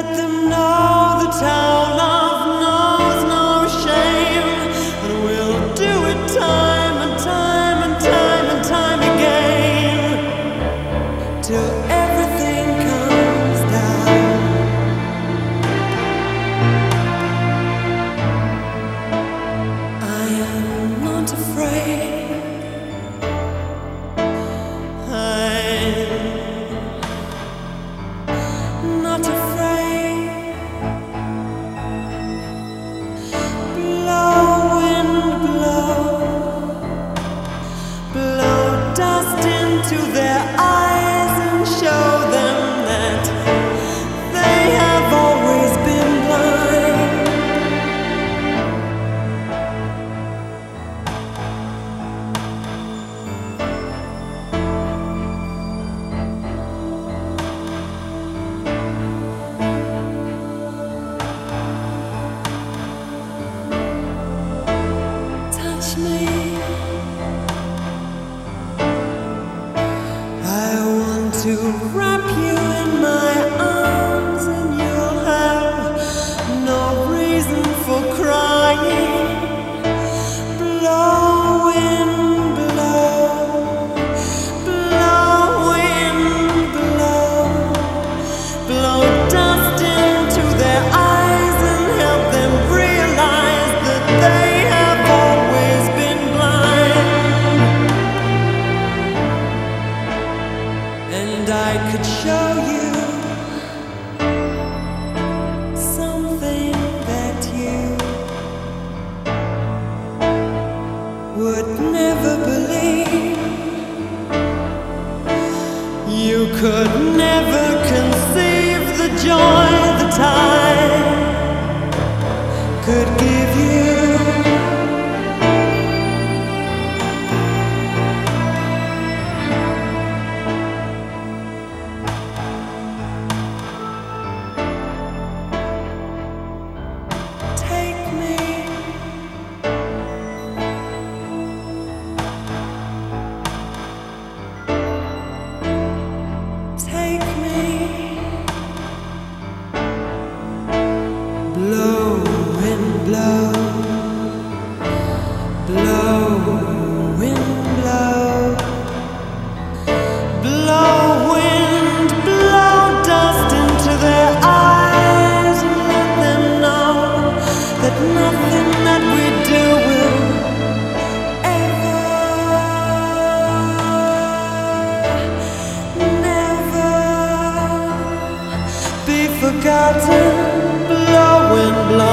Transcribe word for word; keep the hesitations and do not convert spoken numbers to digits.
Let them know that our love knows no shame, and we'll do it time and time and time and time again, till everything comes down. I am not afraid. I'm not afraid. Blow, wind, blow, blow dust into their eyes and show them that they have always been blind. Touch me. I want to wrap you in my arms, and you'll have no reason for crying. Blow, wind, blow, blow, wind, blow, blow dust into their eyes and help them realize that they have always been blind. And I could show you something that you would never believe. You could never conceive the joy that I could give you. Take me. Take me. Blow, wind, blow, blow, wind, blow, blow, wind, blow dust into their eyes and let them know that nothing that we do will ever, never be forgotten. Blow, wind, blow.